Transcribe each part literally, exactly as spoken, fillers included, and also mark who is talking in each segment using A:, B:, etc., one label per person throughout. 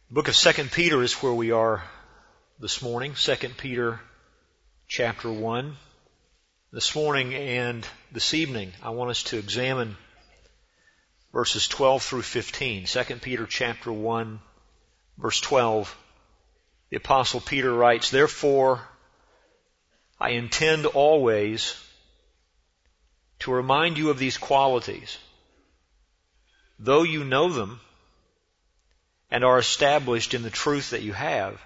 A: The book of Second Peter is where we are this morning. Second Peter chapter one. This morning and this evening, I want us to examine verses twelve through fifteen. Second Peter chapter one, verse twelve. The Apostle Peter writes, "Therefore, I intend always to remind you of these qualities, though you know them and are established in the truth that you have.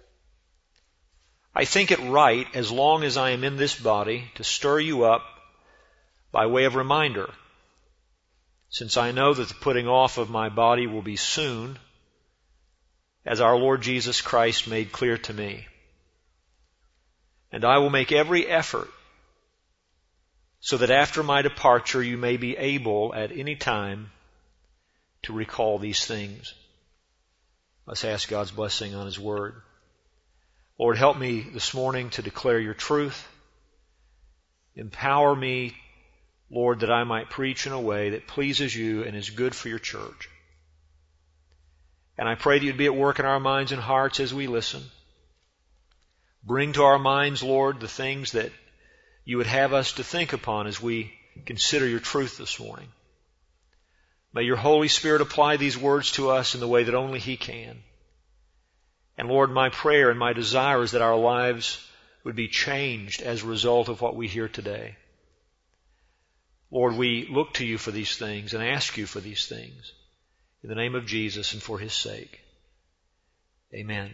A: I think it right, as long as I am in this body, to stir you up by way of reminder, since I know that the putting off of my body will be soon, as our Lord Jesus Christ made clear to me. And I will make every effort so that after my departure you may be able at any time to recall these things." Let's ask God's blessing on His Word. Lord, help me this morning to declare your truth. Empower me, Lord, that I might preach in a way that pleases you and is good for your church. And I pray that you'd be at work in our minds and hearts as we listen. Bring to our minds, Lord, the things that you would have us to think upon as we consider your truth this morning. May your Holy Spirit apply these words to us in the way that only He can. And Lord, my prayer and my desire is that our lives would be changed as a result of what we hear today. Lord, we look to you for these things and ask you for these things. In the name of Jesus and for His sake. Amen.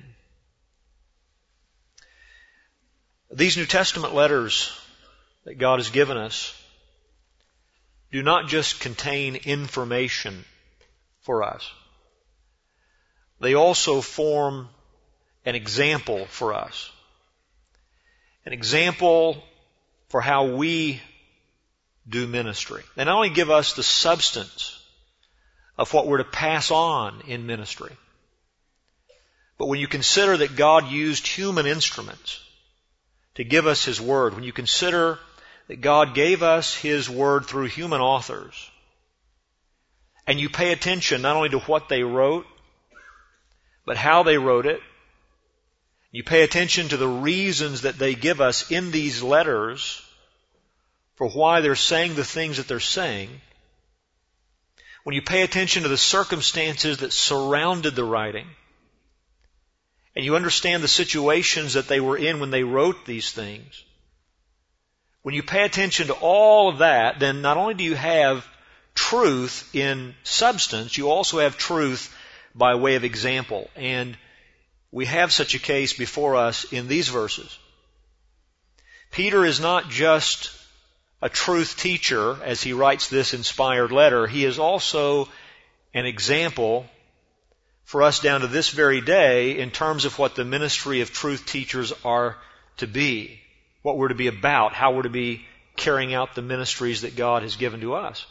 A: These New Testament letters that God has given us do not just contain information for us. They also form an example for us. An example for how we do ministry. They not only give us the substance of what we're to pass on in ministry, but when you consider that God used human instruments to give us His Word, when you consider that God gave us His Word through human authors, and you pay attention not only to what they wrote, but how they wrote it, you pay attention to the reasons that they give us in these letters for why they're saying the things that they're saying, when you pay attention to the circumstances that surrounded the writing, and you understand the situations that they were in when they wrote these things, when you pay attention to all of that, then not only do you have truth in substance, you also have truth by way of example. And we have such a case before us in these verses. Peter is not just a truth teacher as he writes this inspired letter. He is also an example for us down to this very day in terms of what the ministry of truth teachers are to be, what we're to be about, how we're to be carrying out the ministries that God has given to us.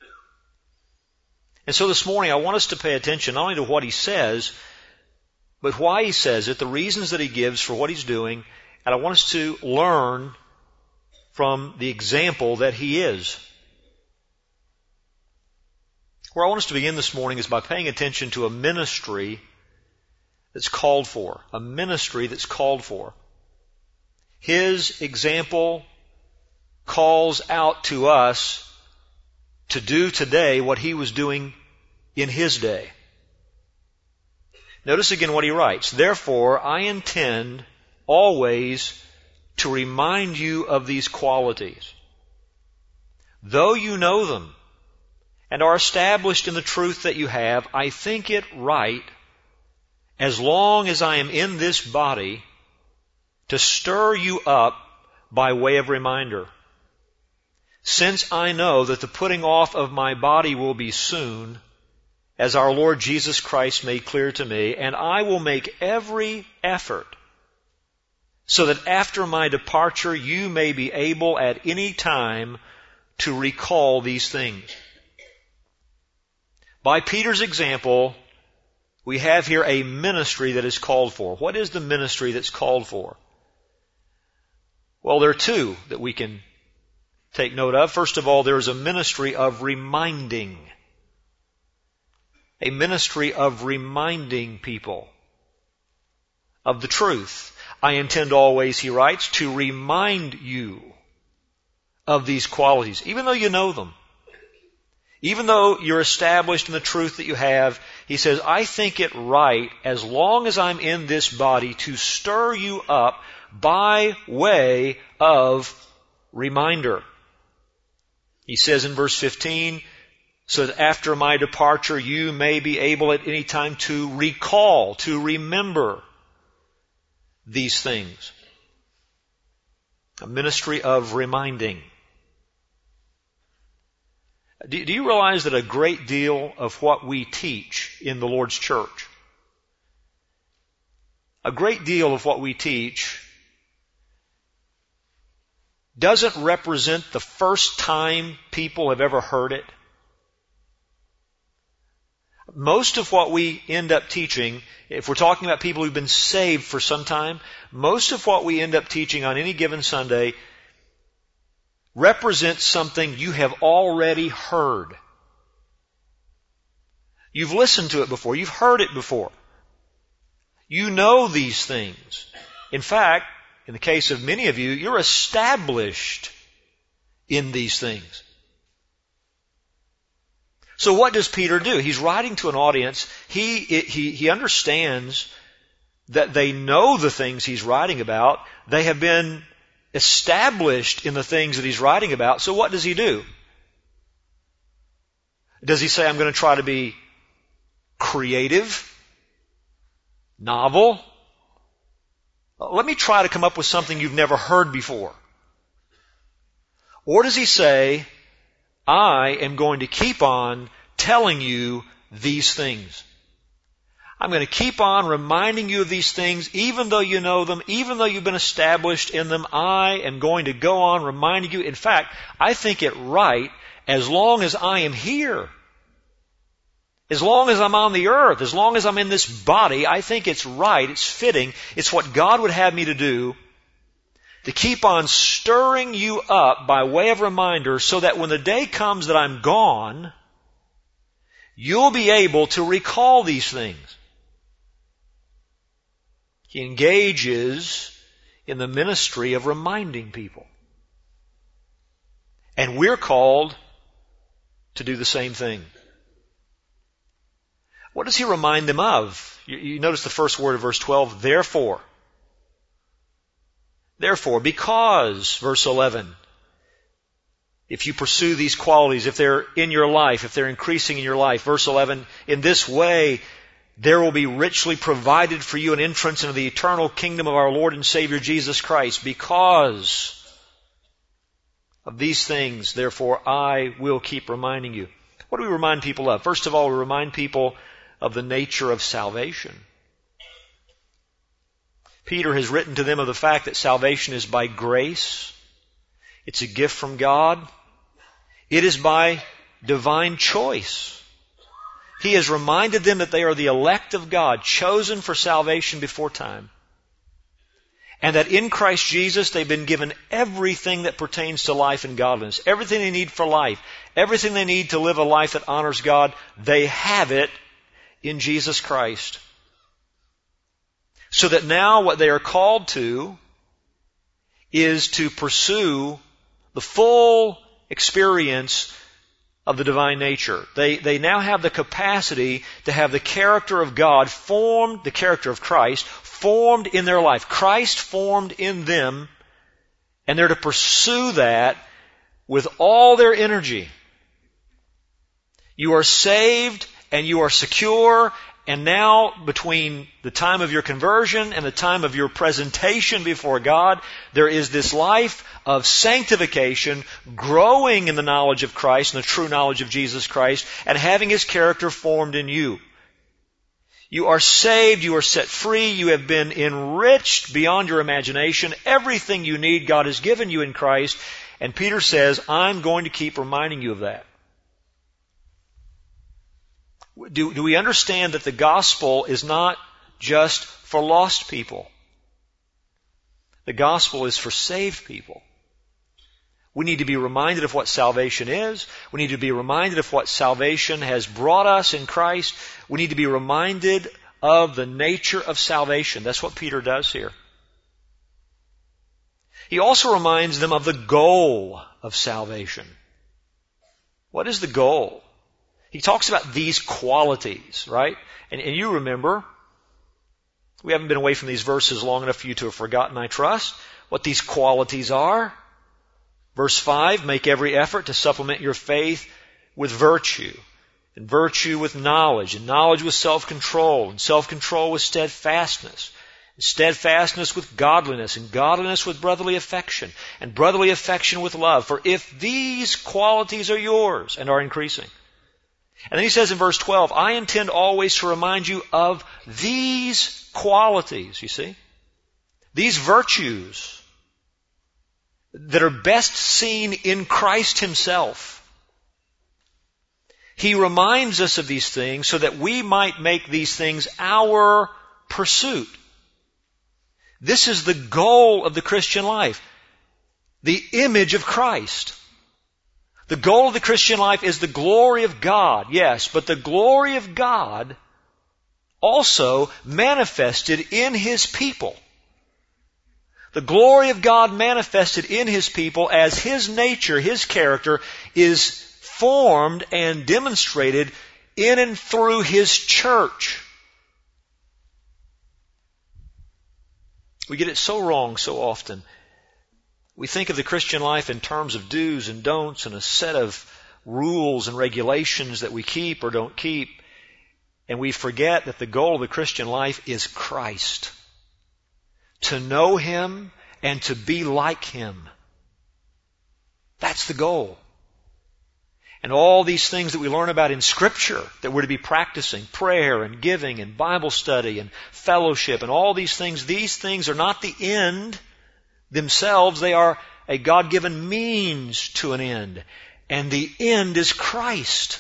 A: And so this morning I want us to pay attention not only to what he says, but why he says it, the reasons that he gives for what he's doing, and I want us to learn from the example that he is. Where I want us to begin this morning is by paying attention to a ministry that's called for. A ministry that's called for. His example calls out to us to do today what he was doing in his day. Notice again what he writes. "Therefore, I intend always to remind you of these qualities, though you know them and are established in the truth that you have. I think it right, as long as I am in this body, to stir you up by way of reminder, since I know that the putting off of my body will be soon, as our Lord Jesus Christ made clear to me, and I will make every effort so that after my departure you may be able at any time to recall these things." By Peter's example, we have here a ministry that is called for. What is the ministry that's called for? Well, there are two that we can take note of. First of all, there is a ministry of reminding. A ministry of reminding people. of the truth. I intend always, he writes, to remind you of these qualities, even though you know them. Even though you're established in the truth that you have, he says, I think it right, as long as I'm in this body, to stir you up by way of reminder. He says in verse fifteen, so that after my departure you may be able at any time to recall, to remember these things. A ministry of reminding. Do, do you realize that a great deal of what we teach in the Lord's church, a great deal of what we teach doesn't represent the first time people have ever heard it? Most of what we end up teaching, if we're talking about people who've been saved for some time, most of what we end up teaching on any given Sunday represents something you have already heard. You've listened to it before. You've heard it before. You know these things. In fact, in the case of many of you, you're established in these things. So what does Peter do? He's writing to an audience. He, he, he understands that they know the things he's writing about. They have been established in the things that he's writing about. So what does he do? Does he say, I'm going to try to be creative, novel? Let me try to come up with something you've never heard before. Or does he say, I am going to keep on telling you these things. I'm going to keep on reminding you of these things, even though you know them, even though you've been established in them. I am going to go on reminding you. In fact, I think it right as long as I am here. As long as I'm on the earth, as long as I'm in this body, I think it's right, it's fitting, it's what God would have me to do, to keep on stirring you up by way of reminder so that when the day comes that I'm gone, you'll be able to recall these things. He engages in the ministry of reminding people. And we're called to do the same thing. What does he remind them of? You, you notice the first word of verse twelve, therefore. Therefore, because, verse eleven, if you pursue these qualities, if they're in your life, if they're increasing in your life, verse eleven, in this way there will be richly provided for you an entrance into the eternal kingdom of our Lord and Savior Jesus Christ. Because of these things, therefore, I will keep reminding you. What do we remind people of? First of all, we remind people of the nature of salvation. Peter has written to them of the fact that salvation is by grace. It's a gift from God. It is by divine choice. He has reminded them that they are the elect of God, chosen for salvation before time. And that in Christ Jesus they've been given everything that pertains to life and godliness. Everything they need for life. Everything they need to live a life that honors God. They have it in Jesus Christ. So that now what they are called to is to pursue the full experience of the divine nature. They, they now have the capacity to have the character of God formed, the character of Christ, formed in their life. Christ formed in them, and they're to pursue that with all their energy. You are saved and you are secure. And now, between the time of your conversion and the time of your presentation before God, there is this life of sanctification, growing in the knowledge of Christ and the true knowledge of Jesus Christ, and having His character formed in you. You are saved, you are set free, you have been enriched beyond your imagination. Everything you need, God has given you in Christ. And Peter says, I'm going to keep reminding you of that. Do, do we understand that the gospel is not just for lost people? The gospel is for saved people. We need to be reminded of what salvation is. We need to be reminded of what salvation has brought us in Christ. We need to be reminded of the nature of salvation. That's what Peter does here. He also reminds them of the goal of salvation. What is the goal? He talks about these qualities, right? And, and you remember, we haven't been away from these verses long enough for you to have forgotten, I trust, what these qualities are. Verse five, make every effort to supplement your faith with virtue, and virtue with knowledge, and knowledge with self-control, and self-control with steadfastness, and steadfastness with godliness, and godliness with brotherly affection, and brotherly affection with love. For if these qualities are yours and are increasing. And then he says in verse twelve, I intend always to remind you of these qualities, you see? These virtues that are best seen in Christ Himself. He reminds us of these things so that we might make these things our pursuit. This is the goal of the Christian life. The image of Christ. The goal of the Christian life is the glory of God, yes, but the glory of God also manifested in His people. The glory of God manifested in His people as His nature, His character is formed and demonstrated in and through His church. We get it so wrong so often. We think of the Christian life in terms of do's and don'ts and a set of rules and regulations that we keep or don't keep. And we forget that the goal of the Christian life is Christ. To know Him and to be like Him. That's the goal. And all these things that we learn about in Scripture that we're to be practicing, prayer and giving and Bible study and fellowship and all these things, these things are not the end themselves. They are a God-given means to an end. And the end is Christ.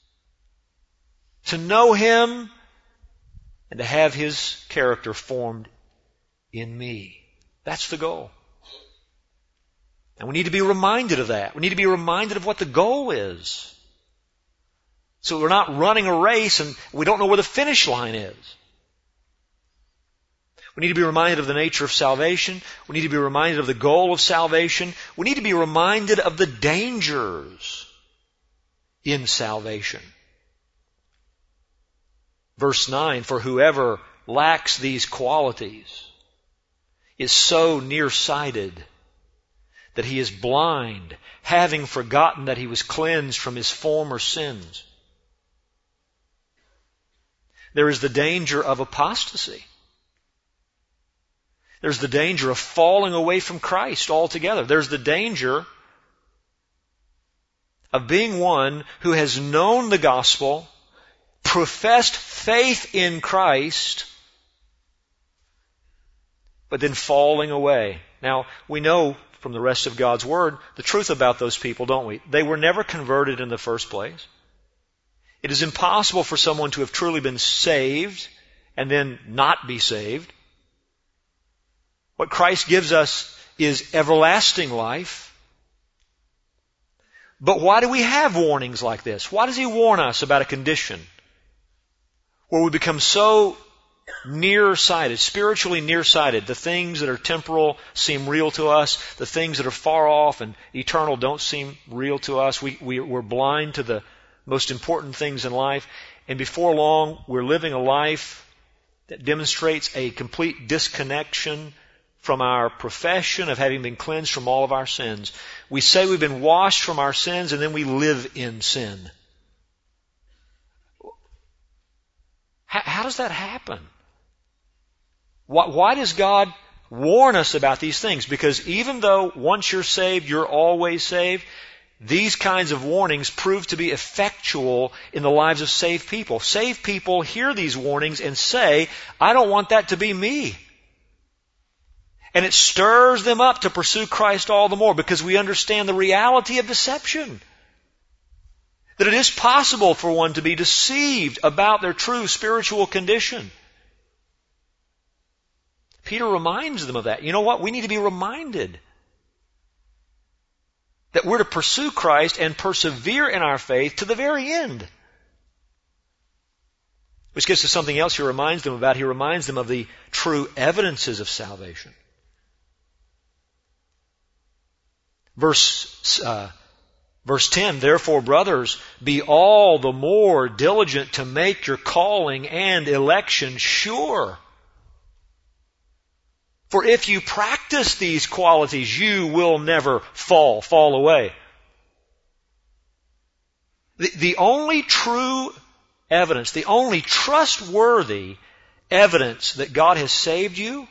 A: To know Him and to have His character formed in me. That's the goal. And we need to be reminded of that. We need to be reminded of what the goal is. So we're not running a race and we don't know where the finish line is. We need to be reminded of the nature of salvation. We need to be reminded of the goal of salvation. We need to be reminded of the dangers in salvation. Verse nine, for whoever lacks these qualities is so nearsighted that he is blind, having forgotten that he was cleansed from his former sins. There is the danger of apostasy. There's the danger of falling away from Christ altogether. There's the danger of being one who has known the gospel, professed faith in Christ, but then falling away. Now, we know from the rest of God's Word the truth about those people, don't we? They were never converted in the first place. It is impossible for someone to have truly been saved and then not be saved. What Christ gives us is everlasting life. But why do we have warnings like this? Why does He warn us about a condition where we become so nearsighted, spiritually nearsighted? The things that are temporal seem real to us. The things that are far off and eternal don't seem real to us. We, we, we're blind to the most important things in life. And before long, we're living a life that demonstrates a complete disconnection from our profession of having been cleansed from all of our sins. We say we've been washed from our sins and then we live in sin. How, how does that happen? Why, why does God warn us about these things? Because even though once you're saved, you're always saved, these kinds of warnings prove to be effectual in the lives of saved people. Saved people hear these warnings and say, I don't want that to be me. And it stirs them up to pursue Christ all the more because we understand the reality of deception. That it is possible for one to be deceived about their true spiritual condition. Peter reminds them of that. You know what? We need to be reminded that we're to pursue Christ and persevere in our faith to the very end. Which gets to something else he reminds them about. He reminds them of the true evidences of salvation. Verse, uh, verse ten, therefore, brothers, be all the more diligent to make your calling and election sure. For if you practice these qualities, you will never fall, fall away. The, the only true evidence, the only trustworthy evidence that God has saved you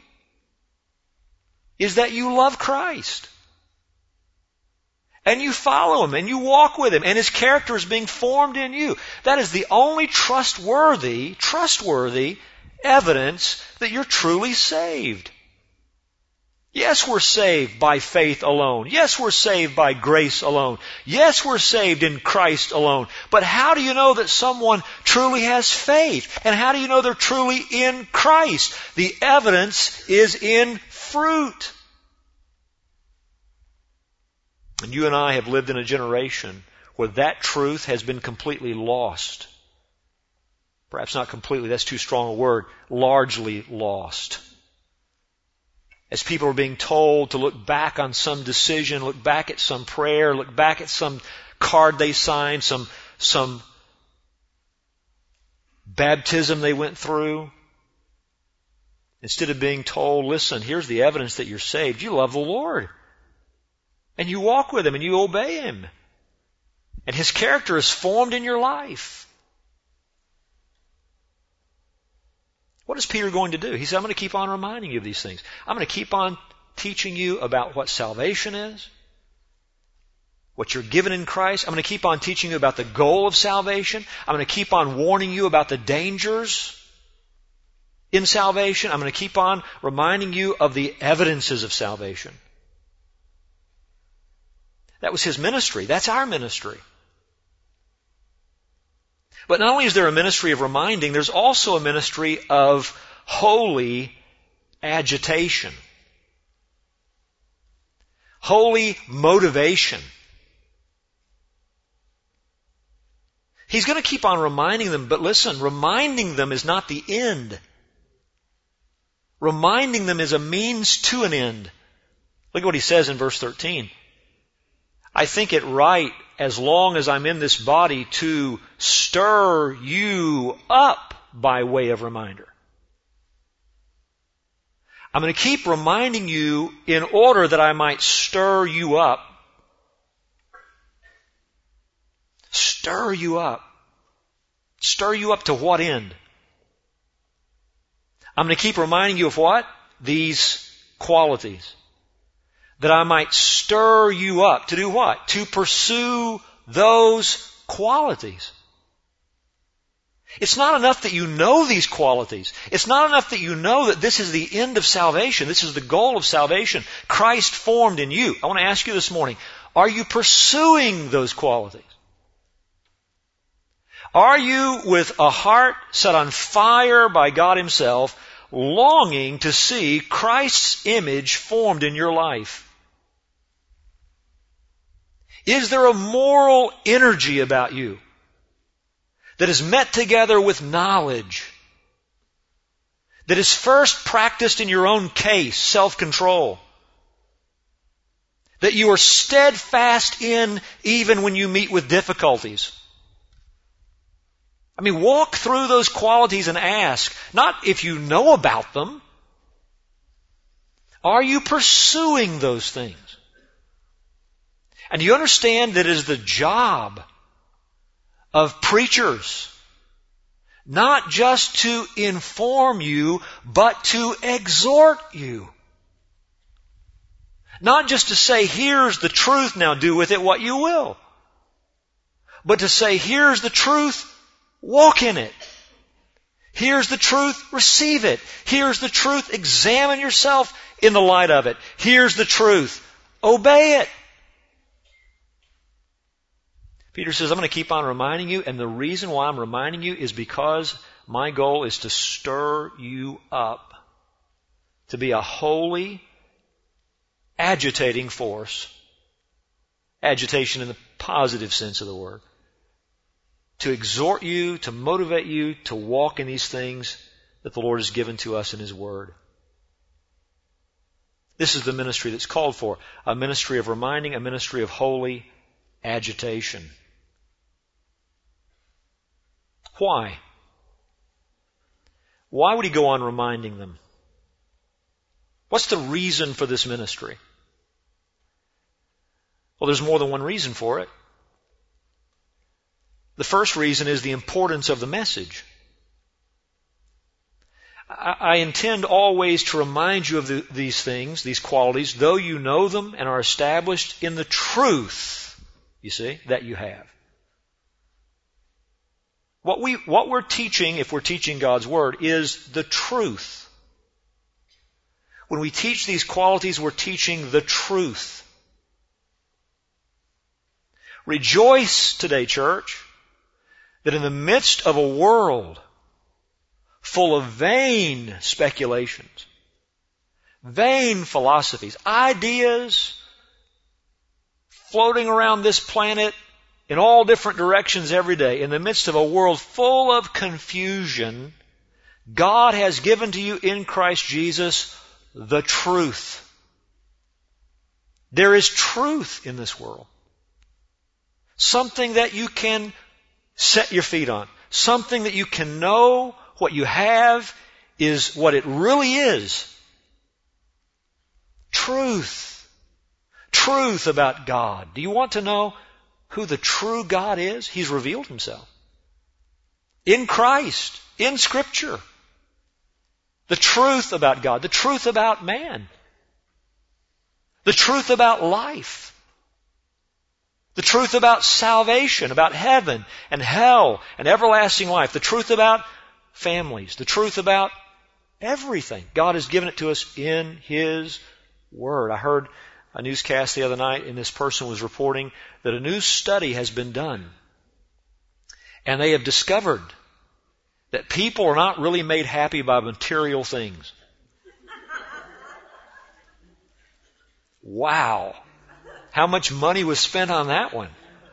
A: is that you love Christ. And you follow Him, and you walk with Him, and His character is being formed in you. That is the only trustworthy, trustworthy evidence that you're truly saved. Yes, we're saved by faith alone. Yes, we're saved by grace alone. Yes, we're saved in Christ alone. But how do you know that someone truly has faith? And how do you know they're truly in Christ? The evidence is in fruit. And you and I have lived in a generation where that truth has been completely lost. Perhaps not completely, that's too strong a word. Largely lost. As people are being told to look back on some decision, look back at some prayer, look back at some card they signed, some, some baptism they went through, instead of being told, listen, here's the evidence that you're saved. You love the Lord. And you walk with Him and you obey Him. And His character is formed in your life. What is Peter going to do? He said, I'm going to keep on reminding you of these things. I'm going to keep on teaching you about what salvation is, what you're given in Christ. I'm going to keep on teaching you about the goal of salvation. I'm going to keep on warning you about the dangers in salvation. I'm going to keep on reminding you of the evidences of salvation. That was His ministry. That's our ministry. But not only is there a ministry of reminding, there's also a ministry of holy agitation. Holy motivation. He's going to keep on reminding them, but listen, reminding them is not the end. Reminding them is a means to an end. Look at what he says in verse thirteen. I think it right, as long as I'm in this body, to stir you up by way of reminder. I'm going to keep reminding you in order that I might stir you up. Stir you up. Stir you up to what end? I'm going to keep reminding you of what? These qualities. That I might stir you up. To do what? To pursue those qualities. It's not enough that you know these qualities. It's not enough that you know that this is the end of salvation. This is the goal of salvation. Christ formed in you. I want to ask you this morning, are you pursuing those qualities? Are you with a heart set on fire by God Himself, longing to see Christ's image formed in your life? Is there a moral energy about you that is met together with knowledge, that is first practiced in your own case, self-control, that you are steadfast in even when you meet with difficulties? I mean, walk through those qualities and ask, not if you know about them, are you pursuing those things? And you understand that it is the job of preachers not just to inform you, but to exhort you. Not just to say, here's the truth, now do with it what you will. But to say, here's the truth, walk in it. Here's the truth, receive it. Here's the truth, examine yourself in the light of it. Here's the truth, obey it. Peter says, I'm going to keep on reminding you, and the reason why I'm reminding you is because my goal is to stir you up to be a holy, agitating force. Agitation in the positive sense of the word. to exhort you, to motivate you to walk in these things that the Lord has given to us in His Word. This is the ministry that's called for, a ministry of reminding, a ministry of holy agitation. Why? Why would He go on reminding them? What's the reason for this ministry? Well, there's more than one reason for it. The first reason is the importance of the message. I, I intend always to remind you of the, these things, these qualities, though you know them and are established in the truth, you see, that you have. What we, what we're teaching, if we're teaching God's Word, is the truth. When we teach these qualities, we're teaching the truth. Rejoice today, church, that in the midst of a world full of vain speculations, vain philosophies, ideas floating around this planet in all different directions every day, in the midst of a world full of confusion, God has given to you in Christ Jesus the truth. There is truth in this world. Something that you can set your feet on. Something that you can know what you have is what it really is. Truth. Truth about God. Do you want to know who the true God is? He's revealed Himself. In Christ. In Scripture. The truth about God. The truth about man. The truth about life. The truth about salvation, about heaven and hell and everlasting life. The truth about families. The truth about everything. God has given it to us in His Word. I heard a newscast the other night, and this person was reporting that a new study has been done. And they have discovered that people are not really made happy by material things. Wow. How much money was spent on that one?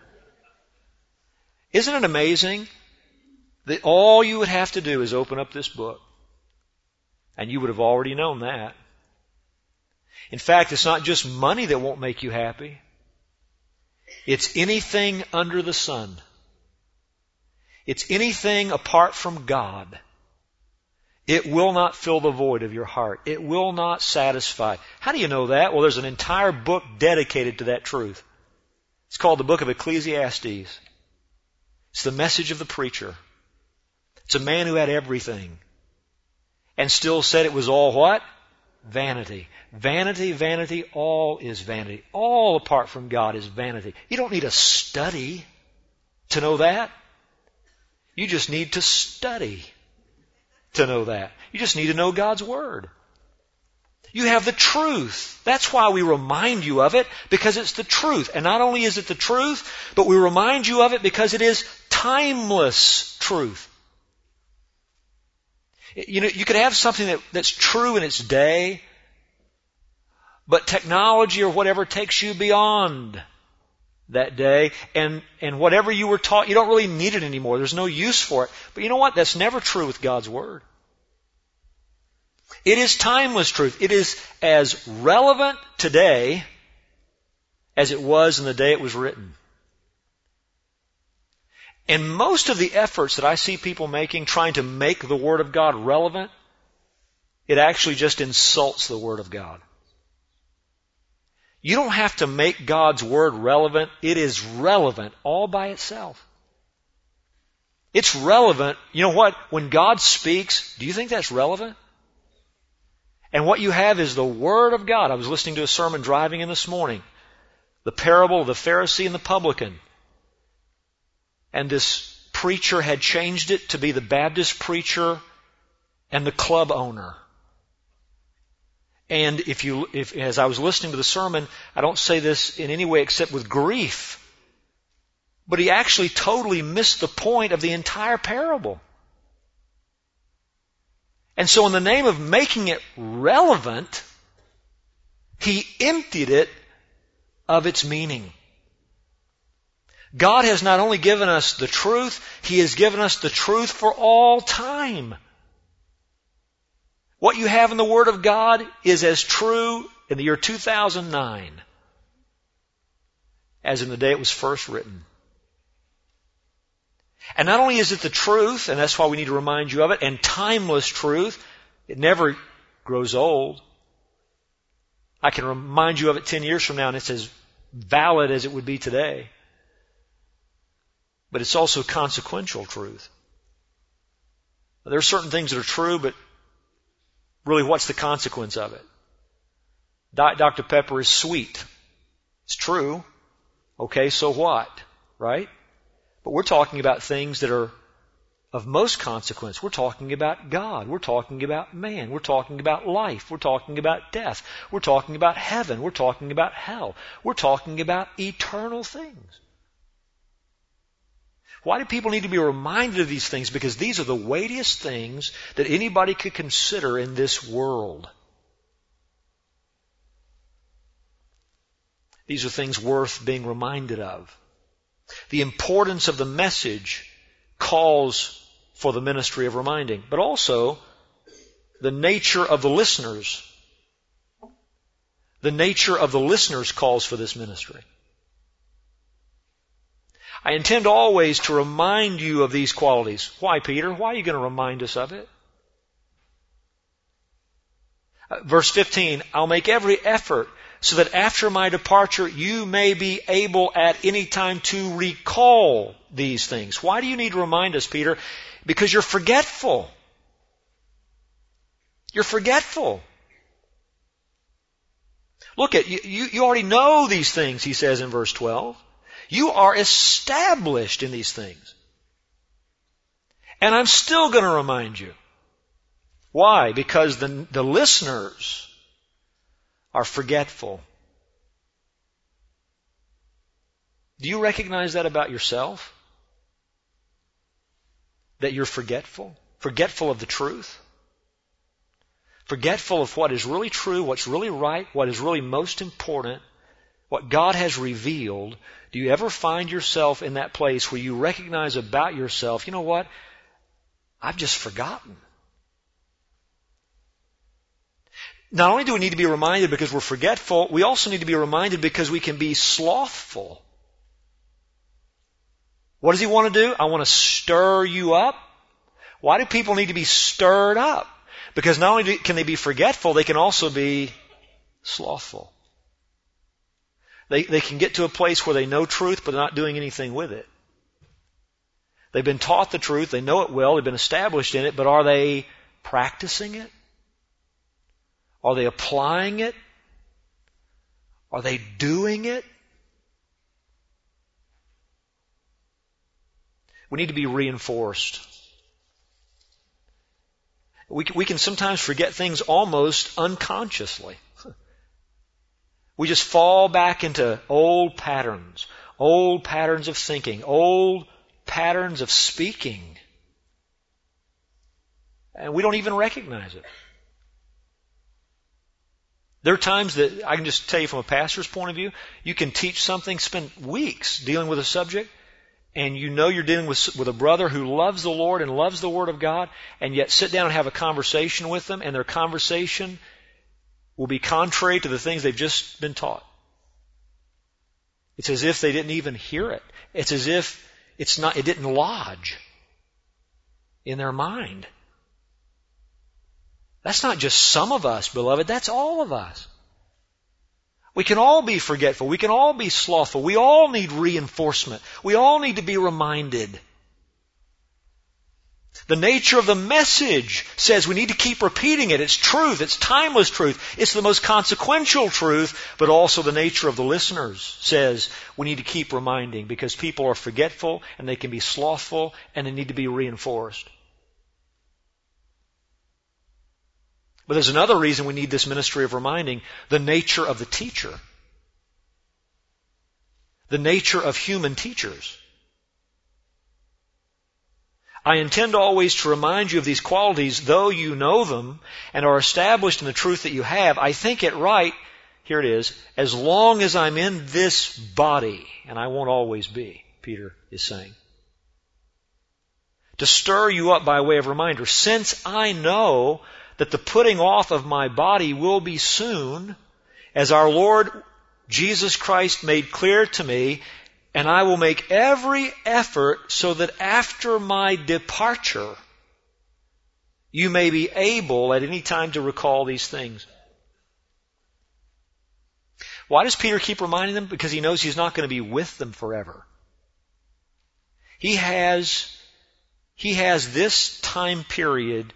A: Isn't it amazing that all you would have to do is open up this book, and you would have already known that. In fact, it's not just money that won't make you happy. It's anything under the sun. It's anything apart from God. It will not fill the void of your heart. It will not satisfy. How do you know that? Well, there's an entire book dedicated to that truth. It's called the book of Ecclesiastes. It's the message of the preacher. It's a man who had everything and still said it was all what? Vanity. Vanity, vanity, all is vanity. All apart from God is vanity. You don't need a study to know that. You just need to study to know that. You just need to know God's Word. You have the truth. That's why we remind you of it, because it's the truth. And not only is it the truth, but we remind you of it because it is timeless truth. You know, you could have something that, that's true in its day, but technology or whatever takes you beyond that day, and, and whatever you were taught, you don't really need it anymore. There's no use for it. But you know what? That's never true with God's Word. It is timeless truth. It is as relevant today as it was in the day it was written. And most of the efforts that I see people making, trying to make the Word of God relevant, it actually just insults the Word of God. You don't have to make God's Word relevant. It is relevant all by itself. It's relevant. You know what? When God speaks, do you think that's relevant? And what you have is the Word of God. I was listening to a sermon driving in this morning. The parable of the Pharisee and the publican. And this preacher had changed it to be the Baptist preacher and the club owner. And if you, if, as I was listening to the sermon, I don't say this in any way except with grief, but he actually totally missed the point of the entire parable. And so in the name of making it relevant, he emptied it of its meaning. God has not only given us the truth, He has given us the truth for all time. What you have in the Word of God is as true in the year two thousand nine as in the day it was first written. And not only is it the truth, and that's why we need to remind you of it, and timeless truth, it never grows old. I can remind you of it ten years from now and it's as valid as it would be today. But it's also consequential truth. There are certain things that are true, but really what's the consequence of it? Doctor Pepper is sweet. It's true. Okay, so what? Right? But we're talking about things that are of most consequence. We're talking about God. We're talking about man. We're talking about life. We're talking about death. We're talking about heaven. We're talking about hell. We're talking about eternal things. Why do people need to be reminded of these things? Because these are the weightiest things that anybody could consider in this world. These are things worth being reminded of. The importance of the message calls for the ministry of reminding, but also the nature of the listeners. The nature of the listeners calls for this ministry. I intend always to remind you of these qualities. Why, Peter? Why are you going to remind us of it? Verse fifteen, I'll make every effort so that after my departure you may be able at any time to recall these things. Why do you need to remind us, Peter? Because you're forgetful. You're forgetful. Look at, you, you, you already know these things, he says in verse twelve. You are established in these things. And I'm still going to remind you. Why? Because the, the listeners are forgetful. Do you recognize that about yourself? That you're forgetful? Forgetful of the truth? Forgetful of what is really true, what's really right, what is really most important, what God has revealed. Do you ever find yourself in that place where you recognize about yourself, you know what? I've just forgotten. Not only do we need to be reminded because we're forgetful, we also need to be reminded because we can be slothful. What does he want to do? I want to stir you up. Why do people need to be stirred up? Because not only can they be forgetful, they can also be slothful. They, they can get to a place where they know truth, but they're not doing anything with it. They've been taught the truth, they know it well, they've been established in it, but are they practicing it? Are they applying it? Are they doing it? We need to be reinforced. We, we can sometimes forget things almost unconsciously. We just fall back into old patterns, old patterns of thinking, old patterns of speaking. And we don't even recognize it. There are times that, I can just tell you from a pastor's point of view, you can teach something, spend weeks dealing with a subject, and you know you're dealing with, with a brother who loves the Lord and loves the Word of God, and yet sit down and have a conversation with them, and their conversation will be contrary to the things they've just been taught. It's as if they didn't even hear it. It's as if it's not, it didn't lodge in their mind. That's not just some of us, beloved. That's all of us. We can all be forgetful. We can all be slothful. We all need reinforcement. We all need to be reminded. The nature of the message says we need to keep repeating it. It's truth. It's timeless truth. It's the most consequential truth, but also the nature of the listeners says we need to keep reminding because people are forgetful and they can be slothful and they need to be reinforced. But there's another reason we need this ministry of reminding, the nature of the teacher. The nature of human teachers. I intend always to remind you of these qualities, though you know them and are established in the truth that you have. I think it right, here it is, as long as I'm in this body, and I won't always be. Peter is saying. To stir you up by way of reminder, since I know that the putting off of my body will be soon, as our Lord Jesus Christ made clear to me, and I will make every effort so that after my departure, you may be able at any time to recall these things. Why does Peter keep reminding them? Because he knows he's not going to be with them forever. He has, he has this time period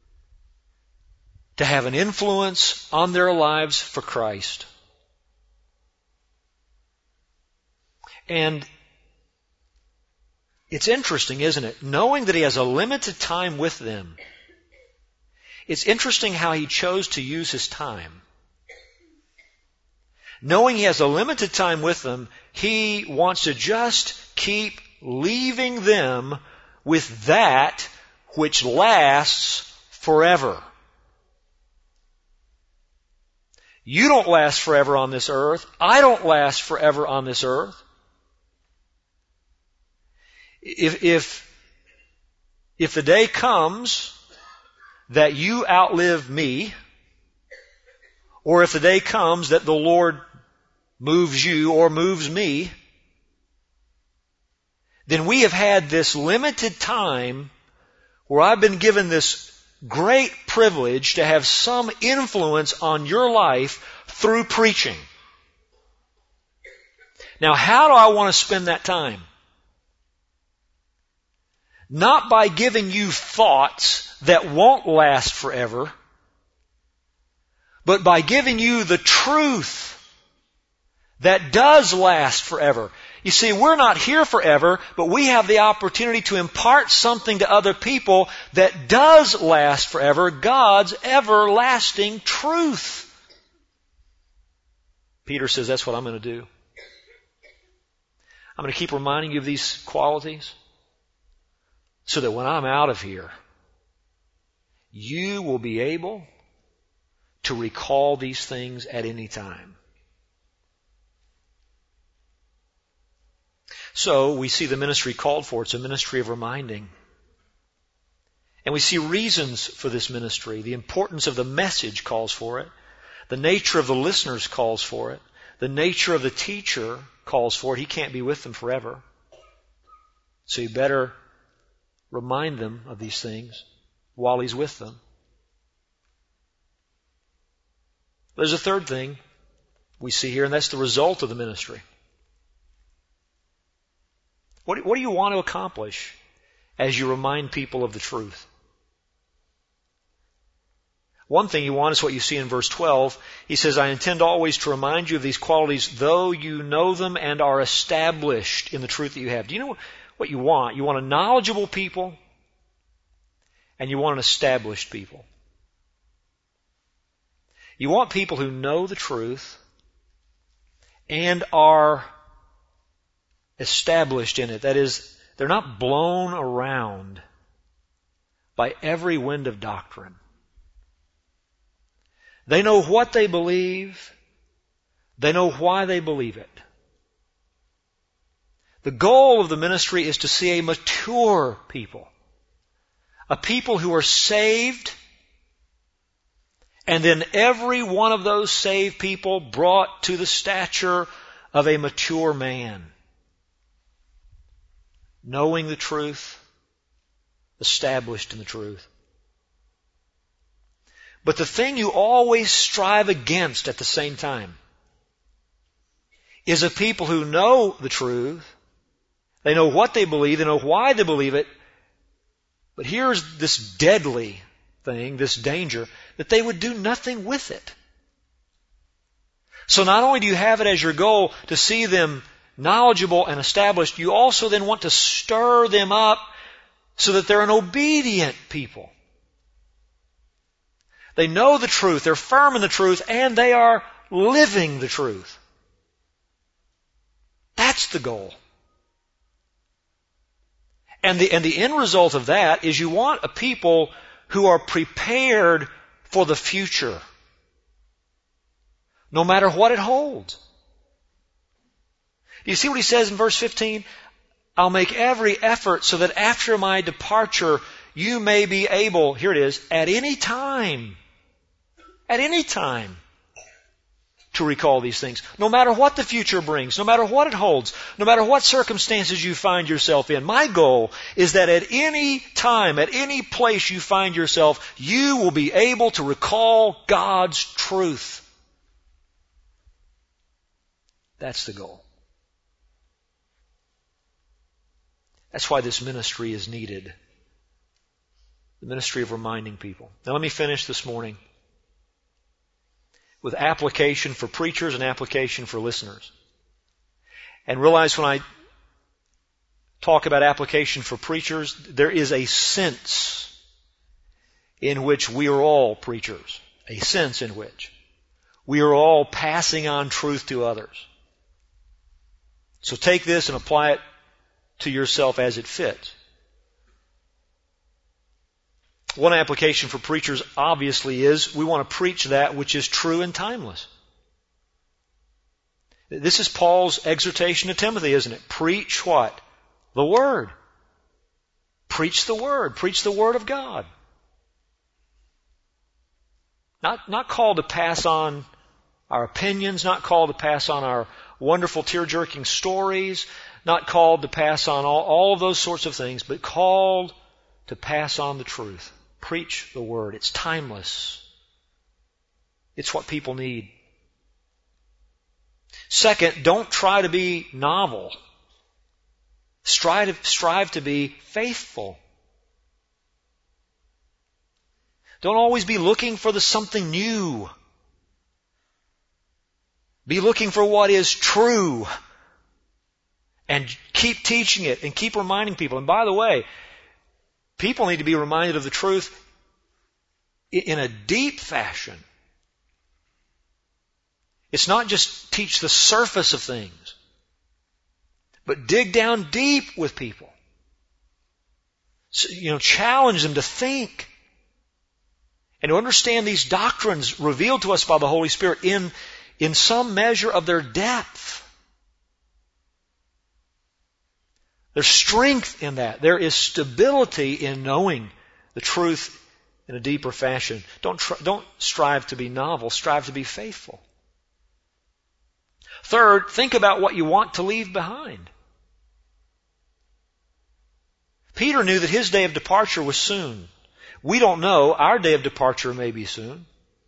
A: to have an influence on their lives for Christ. And it's interesting, isn't it? Knowing that he has a limited time with them, it's interesting how he chose to use his time. Knowing he has a limited time with them, he wants to just keep leaving them with that which lasts forever. You don't last forever on this earth. I don't last forever on this earth. If, if, if the day comes that you outlive me, or if the day comes that the Lord moves you or moves me, then we have had this limited time where I've been given this great privilege to have some influence on your life through preaching. Now, how do I want to spend that time? Not by giving you thoughts that won't last forever, but by giving you the truth that does last forever. You see, we're not here forever, but we have the opportunity to impart something to other people that does last forever, God's everlasting truth. Peter says, that's what I'm going to do. I'm going to keep reminding you of these qualities so that when I'm out of here, you will be able to recall these things at any time. So we see the ministry called for. It's a ministry of reminding. And we see reasons for this ministry. The importance of the message calls for it. The nature of the listeners calls for it. The nature of the teacher calls for it. He can't be with them forever. So you better remind them of these things while he's with them. There's a third thing we see here, and that's the result of the ministry. What, what do you want to accomplish as you remind people of the truth? One thing you want is what you see in verse twelve. He says, I intend always to remind you of these qualities, though you know them and are established in the truth that you have. Do you know what you want? You want a knowledgeable people, and you want an established people. You want people who know the truth and are established in it. That is, they're not blown around by every wind of doctrine. They know what they believe. They know why they believe it. The goal of the ministry is to see a mature people. A people who are saved, and then every one of those saved people brought to the stature of a mature man. Knowing the truth, established in the truth. But the thing you always strive against at the same time is a people who know the truth. They know what they believe. They know why they believe it. But here's this deadly thing, this danger, that they would do nothing with it. So not only do you have it as your goal to see them knowledgeable and established, you also then want to stir them up so that they're an obedient people. They know the truth, they're firm in the truth, and they are living the truth. That's the goal. And the, and the end result of that is you want a people who are prepared for the future, no matter what it holds. Do you see what he says in verse fifteen? I'll make every effort so that after my departure, you may be able, here it is, at any time, at any time, to recall these things. No matter what the future brings, no matter what it holds, no matter what circumstances you find yourself in, my goal is that at any time, at any place you find yourself, you will be able to recall God's truth. That's the goal. That's why this ministry is needed. The ministry of reminding people. Now let me finish this morning with application for preachers and application for listeners. And realize when I talk about application for preachers, there is a sense in which we are all preachers. A sense in which we are all passing on truth to others. So take this and apply it to yourself as it fits. One application for preachers obviously is we want to preach that which is true and timeless. This is Paul's exhortation to Timothy, isn't it? Preach what? The Word. Preach the Word. Preach the Word of God. Not, not called to pass on our opinions, not called to pass on our wonderful tear-jerking stories, not called to pass on all, all of those sorts of things, but called to pass on the truth. Preach the Word. It's timeless. It's what people need. Second, don't try to be novel. Strive to, strive to be faithful. Don't always be looking for the something new. Be looking for what is true. And keep teaching it and keep reminding people. And by the way, people need to be reminded of the truth in a deep fashion. It's not just teach the surface of things, but dig down deep with people. So, you know, challenge them to think and to understand these doctrines revealed to us by the Holy Spirit in, in some measure of their depth. There's strength in that. There is stability in knowing the truth in a deeper fashion. Don't try, don't strive to be novel. Strive to be faithful. Third, think about what you want to leave behind. Peter knew that his day of departure was soon. We don't know. Our day of departure may be soon.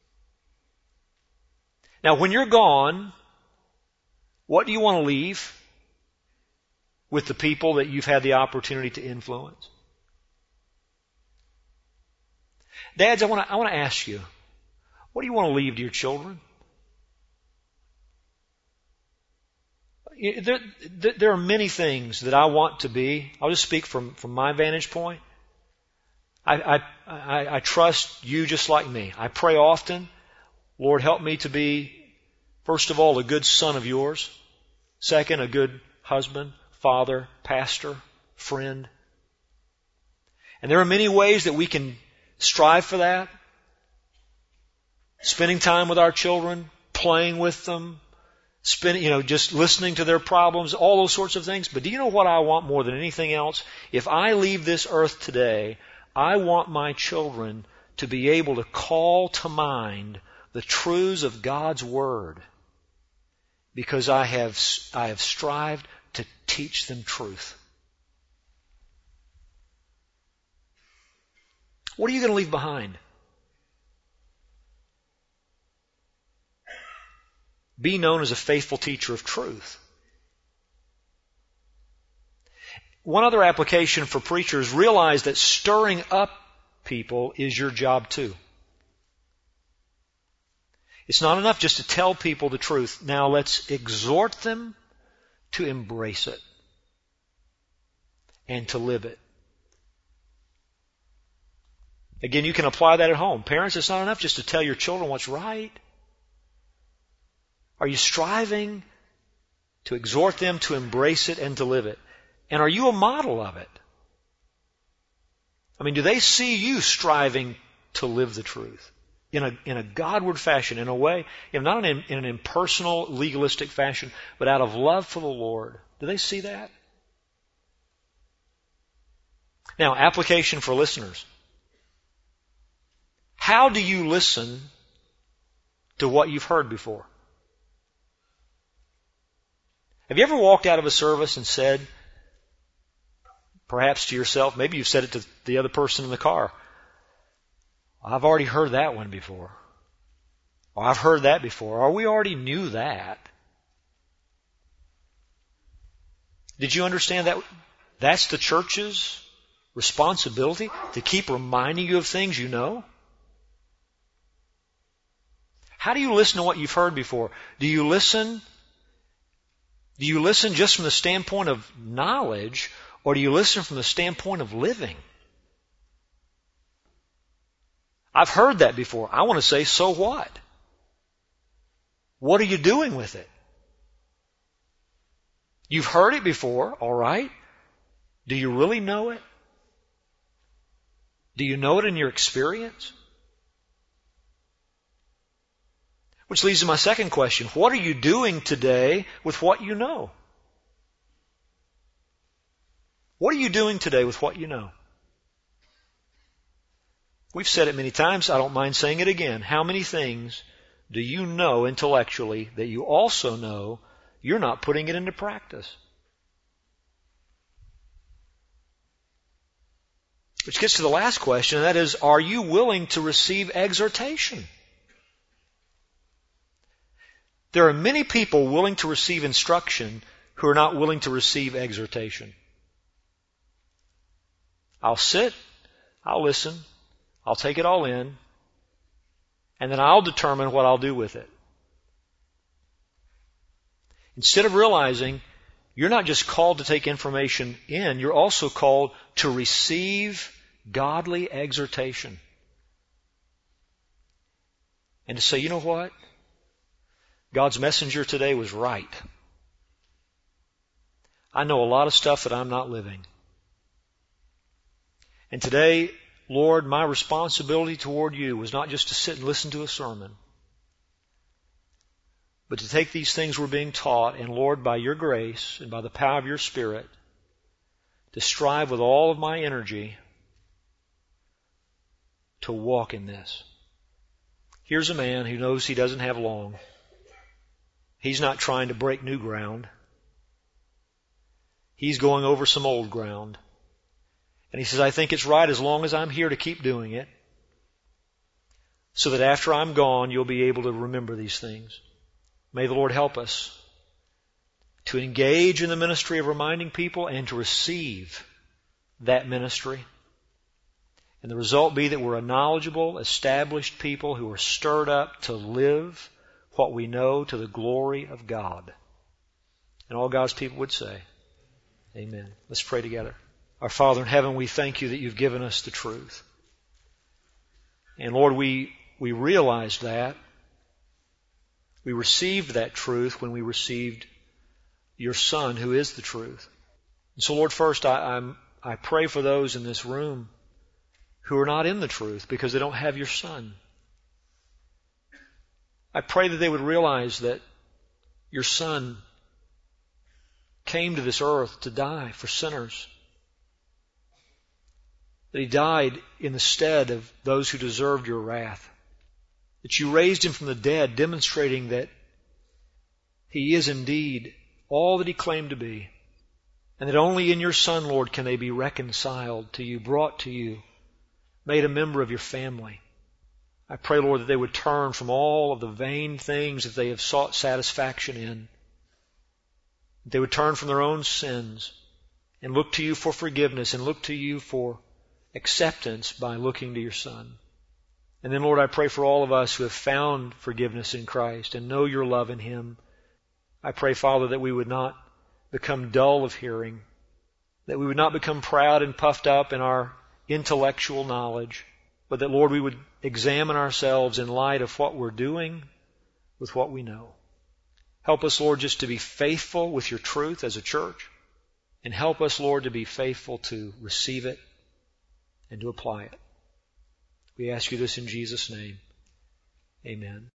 A: Now, when you're gone, what do you want to leave with the people that you've had the opportunity to influence? Dads, I want to, I want to ask you, what do you want to leave to your children? There, there are many things that I want to be. I'll just speak from, from my vantage point. I, I, I, I trust you just like me. I pray often, Lord, help me to be, first of all, a good son of yours. Second, a good husband, father, pastor, friend. And there are many ways that we can strive for that. Spending time with our children, playing with them, spending, you know, just listening to their problems, all those sorts of things. But do you know what I want more than anything else? If I leave this earth today, I want my children to be able to call to mind the truths of God's Word, because I have, I have strived to teach them truth. What are you going to leave behind? Be known as a faithful teacher of truth. One other application for preachers, realize that stirring up people is your job too. It's not enough just to tell people the truth. Now let's exhort them to embrace it and to live it. Again, you can apply that at home. Parents, it's not enough just to tell your children what's right. Are you striving to exhort them to embrace it and to live it? And are you a model of it? I mean, do they see you striving to live the truth in a in a Godward fashion, in a way, you know, not in, in an impersonal, legalistic fashion, but out of love for the Lord? Do they see that? Now, application for listeners. How do you listen to what you've heard before? Have you ever walked out of a service and said, perhaps to yourself, maybe you've said it to the other person in the car, I've already heard that one before. Or I've heard that before. Or we already knew that. Did you understand that? That's the church's responsibility, to keep reminding you of things you know? How do you listen to what you've heard before? Do you listen? Do you listen just from the standpoint of knowledge, or do you listen from the standpoint of living? I've heard that before. I want to say, so what? What are you doing with it? You've heard it before, all right. Do you really know it? Do you know it in your experience? Which leads to my second question. What are you doing today with what you know? What are you doing today with what you know? We've said it many times. I don't mind saying it again. How many things do you know intellectually that you also know you're not putting it into practice? Which gets to the last question, and that is, are you willing to receive exhortation? There are many people willing to receive instruction who are not willing to receive exhortation. I'll sit, I'll listen, I'll take it all in, and then I'll determine what I'll do with it. Instead of realizing you're not just called to take information in, you're also called to receive godly exhortation. And to say, you know what? God's messenger today was right. I know a lot of stuff that I'm not living. And today, Lord, my responsibility toward you was not just to sit and listen to a sermon, but to take these things we're being taught, and Lord, by your grace and by the power of your Spirit, to strive with all of my energy to walk in this. Here's a man who knows he doesn't have long. He's not trying to break new ground. He's going over some old ground. And he says, I think it's right as long as I'm here to keep doing it, so that after I'm gone, you'll be able to remember these things. May the Lord help us to engage in the ministry of reminding people and to receive that ministry. And the result be that we're a knowledgeable, established people who are stirred up to live what we know to the glory of God. And all God's people would say, amen. Let's pray together. Our Father in heaven, we thank you that you've given us the truth. And Lord, we, we realized that. We received that truth when we received your Son, who is the truth. And so, Lord, first I, I'm, I pray for those in this room who are not in the truth because they don't have your Son. I pray that they would realize that your Son came to this earth to die for sinners. That He died in the stead of those who deserved your wrath. That you raised Him from the dead, demonstrating that He is indeed all that He claimed to be. And that only in your Son, Lord, can they be reconciled to you, brought to you, made a member of your family. I pray, Lord, that they would turn from all of the vain things that they have sought satisfaction in. That they would turn from their own sins and look to you for forgiveness and look to you for acceptance by looking to your Son. And then, Lord, I pray for all of us who have found forgiveness in Christ and know your love in Him. I pray, Father, that we would not become dull of hearing, that we would not become proud and puffed up in our intellectual knowledge, but that, Lord, we would examine ourselves in light of what we're doing with what we know. Help us, Lord, just to be faithful with your truth as a church, and help us, Lord, to be faithful to receive it and to apply it. We ask you this in Jesus' name. Amen.